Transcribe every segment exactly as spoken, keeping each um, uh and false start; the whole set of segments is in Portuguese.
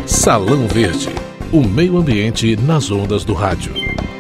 Salão Verde, o meio ambiente nas ondas do rádio.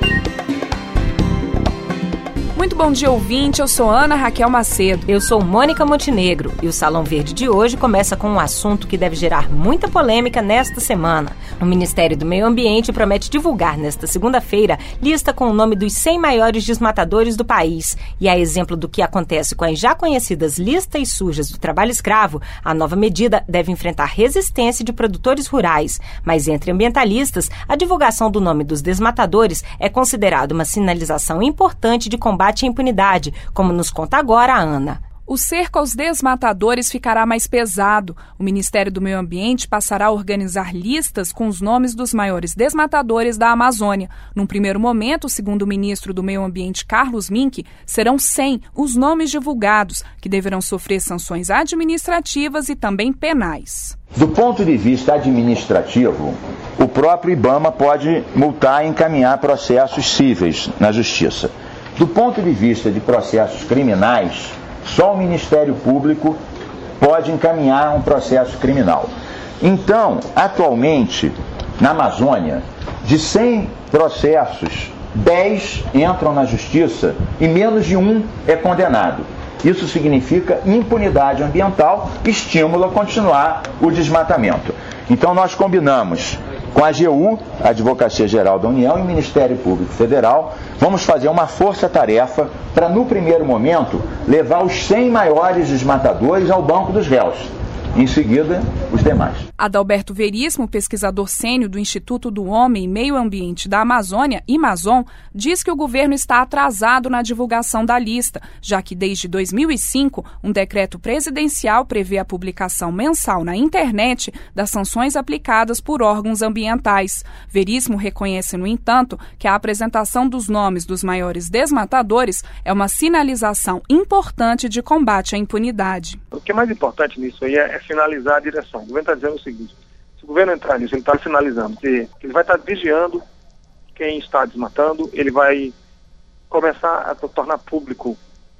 Muito bom dia, ouvinte. Eu sou Ana Raquel Macedo. Eu sou Mônica Montenegro. E o Salão Verde de hoje começa com um assunto que deve gerar muita polêmica nesta semana. O Ministério do Meio Ambiente promete divulgar nesta segunda-feira lista com o nome dos cem maiores desmatadores do país. E a exemplo do que acontece com as já conhecidas listas sujas do trabalho escravo, a nova medida deve enfrentar resistência de produtores rurais. Mas entre ambientalistas, a divulgação do nome dos desmatadores é considerada uma sinalização importante de combate à impunidade, como nos conta agora a Ana. O cerco aos desmatadores ficará mais pesado. O Ministério do Meio Ambiente passará a organizar listas com os nomes dos maiores desmatadores da Amazônia. Num primeiro momento, segundo o ministro do Meio Ambiente, Carlos Mink, serão cem os nomes divulgados, que deverão sofrer sanções administrativas e também penais. Do ponto de vista administrativo, o próprio IBAMA pode multar e encaminhar processos cíveis na Justiça. Do ponto de vista de processos criminais, só o Ministério Público pode encaminhar um processo criminal. Então, atualmente, na Amazônia, de cem processos, dez entram na Justiça e menos de um é condenado. Isso significa impunidade ambiental, estímulo a continuar o desmatamento. Então, nós combinamos com a A G U, a Advocacia Geral da União, e o Ministério Público Federal, vamos fazer uma força-tarefa para, no primeiro momento, levar os cem maiores desmatadores ao banco dos réus. Em seguida, os demais. Adalberto Veríssimo, pesquisador sênior do Instituto do Homem e Meio Ambiente da Amazônia, IMAZON, diz que o governo está atrasado na divulgação da lista, já que desde dois mil e cinco, um decreto presidencial prevê a publicação mensal na internet das sanções aplicadas por órgãos ambientais. Veríssimo reconhece, no entanto, que a apresentação dos nomes dos maiores desmatadores é uma sinalização importante de combate à impunidade. O que é mais importante nisso aí é sinalizar a direção. O governo está dizendo o seguinte: se o governo entrar nisso, ele está sinalizando que ele vai estar vigiando quem está desmatando, ele vai começar a tornar público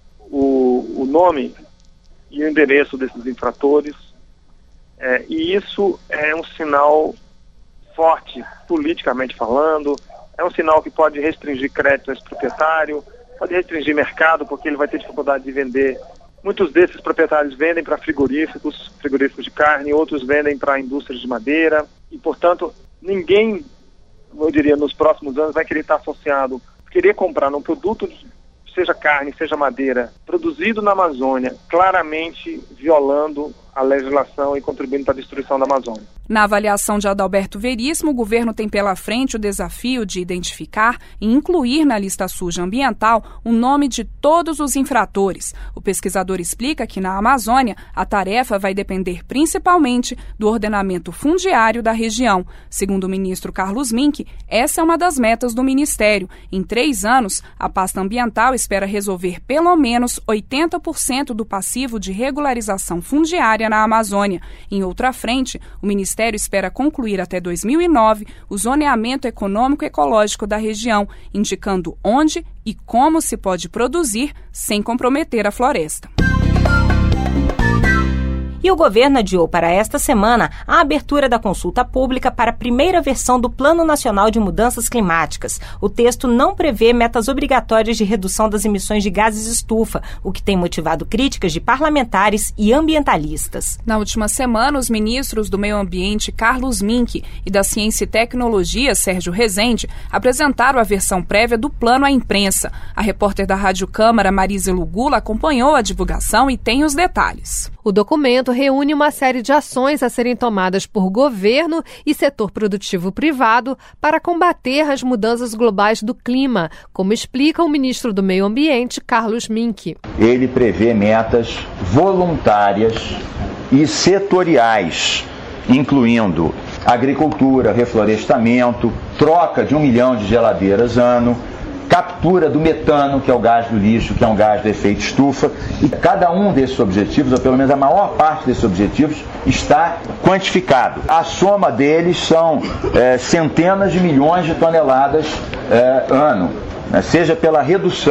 o, o nome e o endereço desses infratores, é, e isso é um sinal forte, politicamente falando, é um sinal que pode restringir crédito a esse proprietário, pode restringir mercado, porque ele vai ter dificuldade de vender. Muitos desses proprietários vendem para frigoríficos, frigoríficos de carne, outros vendem para indústrias de madeira e, portanto, ninguém, eu diria, nos próximos anos vai querer estar associado, querer comprar um produto, seja carne, seja madeira, produzido na Amazônia, claramente violando a legislação e contribuindo para a destruição da Amazônia. Na avaliação de Adalberto Veríssimo, o governo tem pela frente o desafio de identificar e incluir na lista suja ambiental o nome de todos os infratores. O pesquisador explica que na Amazônia a tarefa vai depender principalmente do ordenamento fundiário da região. Segundo o ministro Carlos Mink, essa é uma das metas do Ministério. Em três anos, a pasta ambiental espera resolver pelo menos oitenta por cento do passivo de regularização fundiária na Amazônia. Em outra frente, o Ministério espera concluir até dois mil e nove o zoneamento econômico e ecológico da região, indicando onde e como se pode produzir sem comprometer a floresta. E o governo adiou para esta semana a abertura da consulta pública para a primeira versão do Plano Nacional de Mudanças Climáticas. O texto não prevê metas obrigatórias de redução das emissões de gases estufa, o que tem motivado críticas de parlamentares e ambientalistas. Na última semana, os ministros do Meio Ambiente, Carlos Mink, e da Ciência e Tecnologia, Sérgio Rezende, apresentaram a versão prévia do plano à imprensa. A repórter da Rádio Câmara, Marisa Lugula, acompanhou a divulgação e tem os detalhes. O documento reúne uma série de ações a serem tomadas por governo e setor produtivo privado para combater as mudanças globais do clima, como explica o ministro do Meio Ambiente, Carlos Mink. Ele prevê metas voluntárias e setoriais, incluindo agricultura, reflorestamento, troca de um milhão de geladeiras ano, captura do metano, que é o gás do lixo, que é um gás de efeito estufa, e cada um desses objetivos, ou pelo menos a maior parte desses objetivos, está quantificado. A soma deles são é, centenas de milhões de toneladas é, ano, né, seja pela redução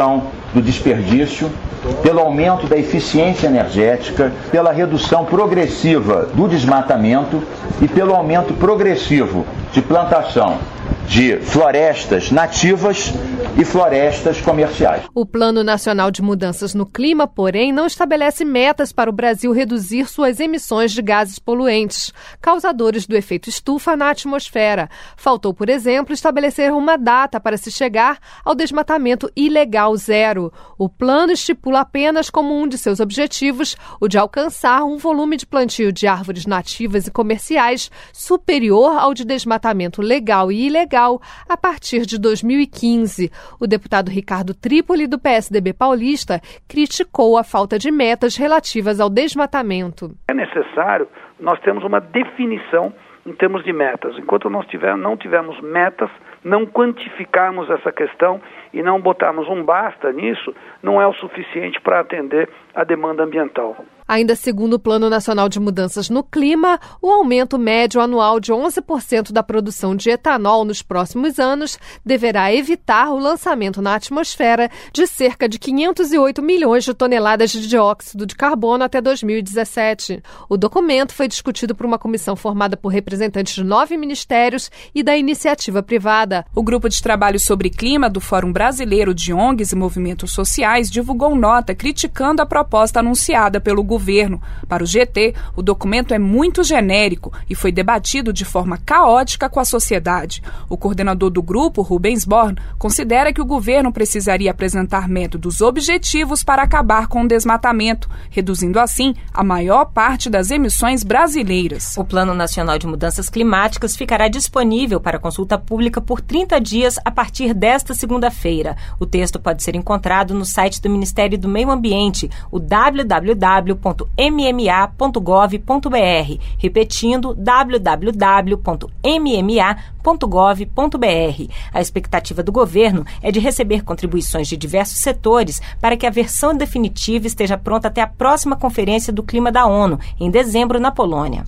do desperdício, pelo aumento da eficiência energética, pela redução progressiva do desmatamento e pelo aumento progressivo de plantação de florestas nativas e florestas comerciais. O Plano Nacional de Mudanças no Clima, porém, não estabelece metas para o Brasil reduzir suas emissões de gases poluentes, causadores do efeito estufa na atmosfera. Faltou, por exemplo, estabelecer uma data para se chegar ao desmatamento ilegal zero. O plano estipula apenas como um de seus objetivos o de alcançar um volume de plantio de árvores nativas e comerciais superior ao de desmatamento legal e ilegal a partir de dois mil e quinze. O deputado Ricardo Trípoli, do P S D B paulista, criticou a falta de metas relativas ao desmatamento. É necessário nós termos uma definição em termos de metas. Enquanto nós tiver, não tivermos metas, não quantificarmos essa questão e não botarmos um basta nisso, não é o suficiente para atender a demanda ambiental. Ainda segundo o Plano Nacional de Mudanças no Clima, o aumento médio anual de onze por cento da produção de etanol nos próximos anos deverá evitar o lançamento na atmosfera de cerca de quinhentos e oito milhões de toneladas de dióxido de carbono até dois mil e dezessete. O documento foi discutido por uma comissão formada por representantes de nove ministérios e da iniciativa privada. O Grupo de Trabalho sobre Clima do Fórum Brasileiro de O N Gs e Movimentos Sociais divulgou nota criticando a proposta anunciada pelo governo. Governo. Para o G T, o documento é muito genérico e foi debatido de forma caótica com a sociedade. O coordenador do grupo, Rubens Born, considera que o governo precisaria apresentar métodos objetivos para acabar com o desmatamento, reduzindo assim a maior parte das emissões brasileiras. O Plano Nacional de Mudanças Climáticas ficará disponível para consulta pública por trinta dias a partir desta segunda-feira. O texto pode ser encontrado no site do Ministério do Meio Ambiente, o w w w ponto m m a ponto gov ponto b r, repetindo w w w ponto m m a ponto gov ponto b r. A expectativa do governo é de receber contribuições de diversos setores para que a versão definitiva esteja pronta até a próxima Conferência do Clima da ONU, em dezembro, na Polônia.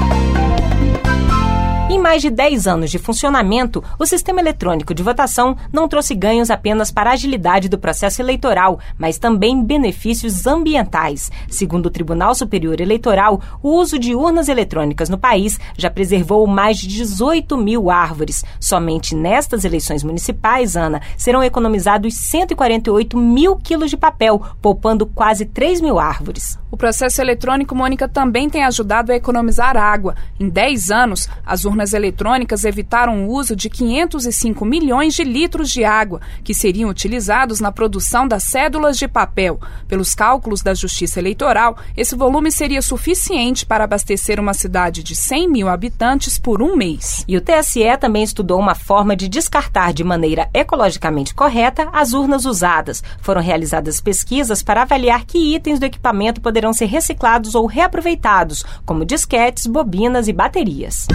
Em mais de dez anos de funcionamento, o sistema eletrônico de votação não trouxe ganhos apenas para a agilidade do processo eleitoral, mas também benefícios ambientais. Segundo o Tribunal Superior Eleitoral, o uso de urnas eletrônicas no país já preservou mais de dezoito mil árvores. Somente nestas eleições municipais, Ana, serão economizados cento e quarenta e oito mil quilos de papel, poupando quase três mil árvores. O processo eletrônico, Mônica, também tem ajudado a economizar água. Em dez anos, as urnas eletrônicas evitaram o uso de quinhentos e cinco milhões de litros de água, que seriam utilizados na produção das cédulas de papel. Pelos cálculos da Justiça Eleitoral, esse volume seria suficiente para abastecer uma cidade de cem mil habitantes por um mês. E o T S E também estudou uma forma de descartar de maneira ecologicamente correta as urnas usadas. Foram realizadas pesquisas para avaliar que itens do equipamento poderão ser reciclados ou reaproveitados, como disquetes, bobinas e baterias.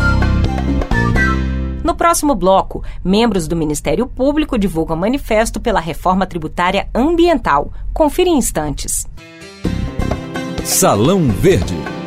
No próximo bloco, membros do Ministério Público divulgam manifesto pela reforma tributária ambiental. Confira em instantes. Salão Verde.